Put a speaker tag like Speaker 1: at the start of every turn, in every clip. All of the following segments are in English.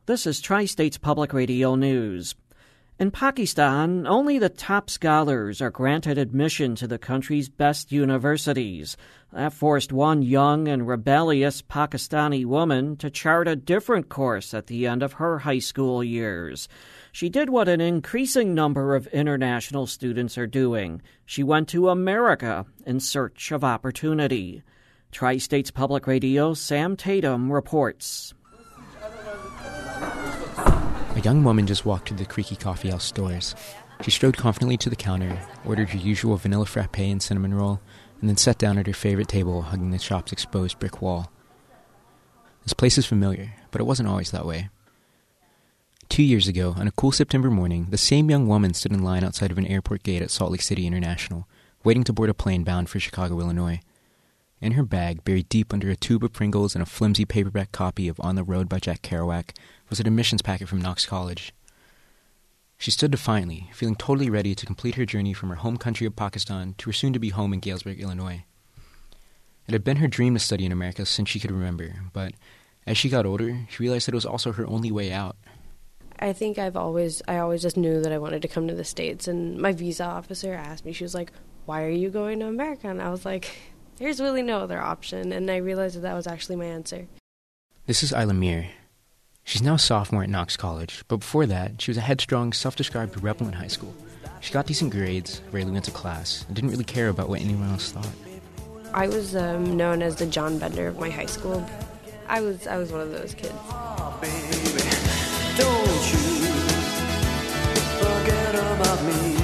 Speaker 1: This is Tri-States Public Radio News. In Pakistan, only the top scholars are granted admission to the country's best universities. That forced one young and rebellious Pakistani woman to chart a different course at the end of her high school years. She did what an increasing number of international students are doing. She went to America in search of opportunity. Tri-States Public Radio's Sam Tatum reports.
Speaker 2: A young woman just walked through the creaky coffeehouse doors. She strode confidently to the counter, ordered her usual vanilla frappe and cinnamon roll, and then sat down at her favorite table hugging the shop's exposed brick wall. This place is familiar, but it wasn't always that way. 2 years ago, on a cool September morning, the same young woman stood in line outside of an airport gate at Salt Lake City International, waiting to board a plane bound for Chicago, Illinois. In her bag, buried deep under a tube of Pringles and a flimsy paperback copy of On the Road by Jack Kerouac, was an admissions packet from Knox College. She stood defiantly, feeling totally ready to complete her journey from her home country of Pakistan to her soon-to-be home in Galesburg, Illinois. It had been her dream to study in America since she could remember, but as she got older, she realized that it was also her only way out.
Speaker 3: I think I always just knew that I wanted to come to the States, and my visa officer asked me, she was like, "Why are you going to America?" And I was like, there's really no other option, and I realized that was actually my answer.
Speaker 2: This is Isla Mir. She's now a sophomore at Knox College, but before that, she was a headstrong, self-described rebel in high school. She got decent grades, rarely went to class, and didn't really care about what anyone else thought.
Speaker 3: I was known as the John Bender of my high school. I was one of those kids.
Speaker 4: Oh, baby, don't you forget about me.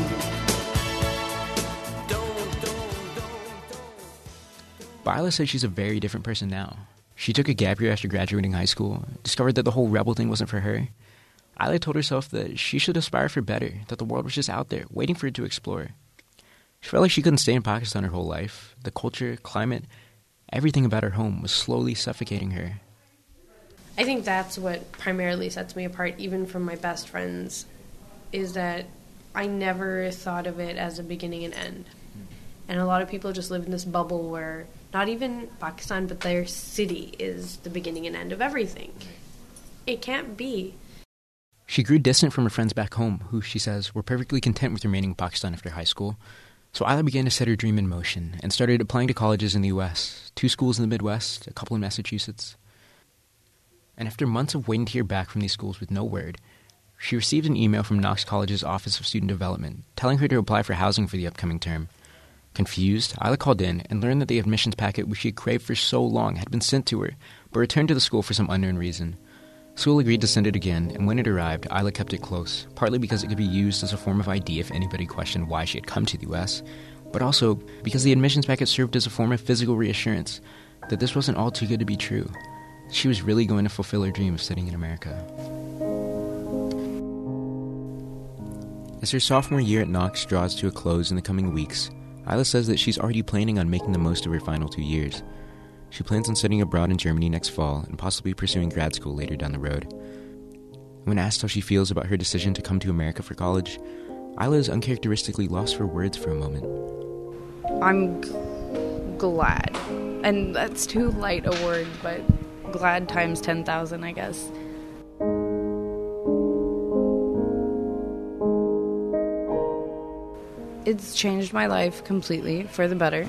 Speaker 2: But Isla says she's a very different person now. She took a gap year after graduating high school, discovered that the whole rebel thing wasn't for her. Isla told herself that she should aspire for better, that the world was just out there, waiting for her to explore. She felt like she couldn't stay in Pakistan her whole life. The culture, climate, everything about her home was slowly suffocating her.
Speaker 3: I think that's what primarily sets me apart, even from my best friends, is that I never thought of it as a beginning and end. And a lot of people just live in this bubble where not even Pakistan, but their city is the beginning and end of everything. It can't be.
Speaker 2: She grew distant from her friends back home, who, she says, were perfectly content with remaining in Pakistan after high school. So Isla began to set her dream in motion and started applying to colleges in the U.S., 2 schools in the Midwest, a couple in Massachusetts. And after months of waiting to hear back from these schools with no word, she received an email from Knox College's Office of Student Development telling her to apply for housing for the upcoming term. Confused, Isla called in and learned that the admissions packet which she had craved for so long had been sent to her, but returned to the school for some unknown reason. School agreed to send it again, and when it arrived, Isla kept it close, partly because it could be used as a form of ID if anybody questioned why she had come to the U.S., but also because the admissions packet served as a form of physical reassurance that this wasn't all too good to be true. She was really going to fulfill her dream of studying in America. As her sophomore year at Knox draws to a close in the coming weeks, Isla says that she's already planning on making the most of her final 2 years. She plans on studying abroad in Germany next fall and possibly pursuing grad school later down the road. When asked how she feels about her decision to come to America for college, Isla is uncharacteristically lost for words for a moment.
Speaker 5: I'm glad. And that's too light a word, but glad times 10,000, I guess. It's changed my life completely for the better.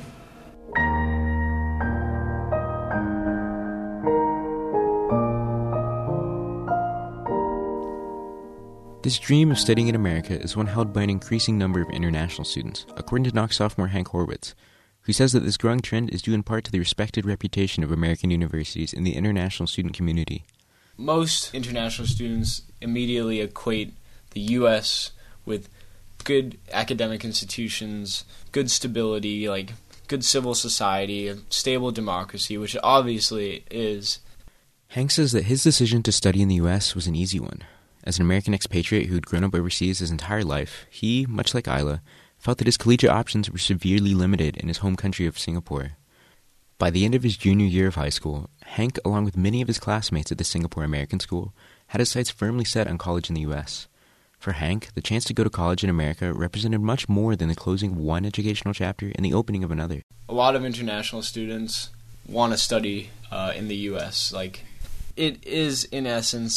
Speaker 2: This dream of studying in America is one held by an increasing number of international students, according to Knox sophomore Hank Horwitz, who says that this growing trend is due in part to the respected reputation of American universities in the international student community.
Speaker 6: Most international students immediately equate the U.S. with good academic institutions, good stability, like good civil society, a stable democracy, which it obviously is.
Speaker 2: Hank says that his decision to study in the U.S. was an easy one. As an American expatriate who had grown up overseas his entire life, he, much like Isla, felt that his collegiate options were severely limited in his home country of Singapore. By the end of his junior year of high school, Hank, along with many of his classmates at the Singapore American School, had his sights firmly set on college in the U.S. For Hank, the chance to go to college in America represented much more than the closing of one educational chapter and the opening of another.
Speaker 6: A lot of international students want to study in the U.S. Like, it is, in essence,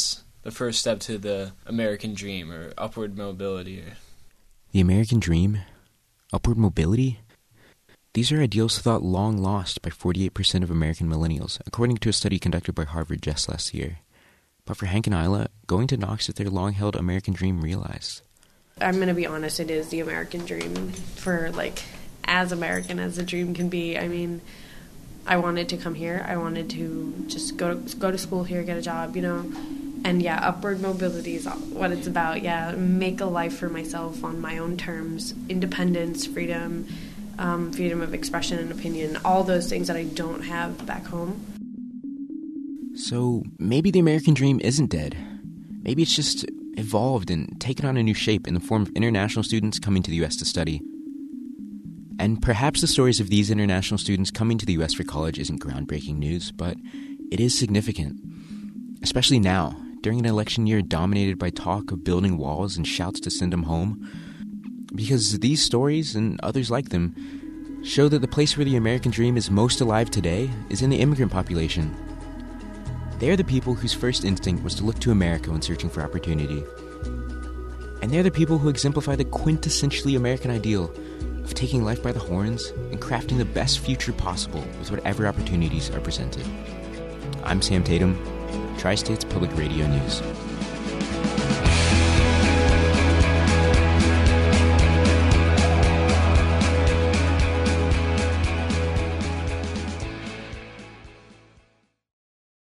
Speaker 6: the first step to the American dream or upward mobility.
Speaker 2: The American dream? Upward mobility? These are ideals thought long lost by 48% of American millennials, according to a study conducted by Harvard just last year. But for Hank and Isla, going to Knox is their long-held American dream realized.
Speaker 3: I'm going to be honest, it is the American dream for, as American as a dream can be. I mean, I wanted to come here. I wanted to just go to school here, get a job, And, yeah, upward mobility is what it's about. Yeah, make a life for myself on my own terms. Independence, freedom, freedom of expression and opinion, all those things that I don't have back home.
Speaker 2: So maybe the American dream isn't dead. Maybe it's just evolved and taken on a new shape in the form of international students coming to the U.S. to study. And perhaps the stories of these international students coming to the U.S. for college isn't groundbreaking news, but it is significant. Especially now, during an election year dominated by talk of building walls and shouts to send them home. Because these stories, and others like them, show that the place where the American dream is most alive today is in the immigrant population. They are the people whose first instinct was to look to America when searching for opportunity. And they're the people who exemplify the quintessentially American ideal of taking life by the horns and crafting the best future possible with whatever opportunities are presented. I'm Sam Tatum, Tri-States Public Radio News.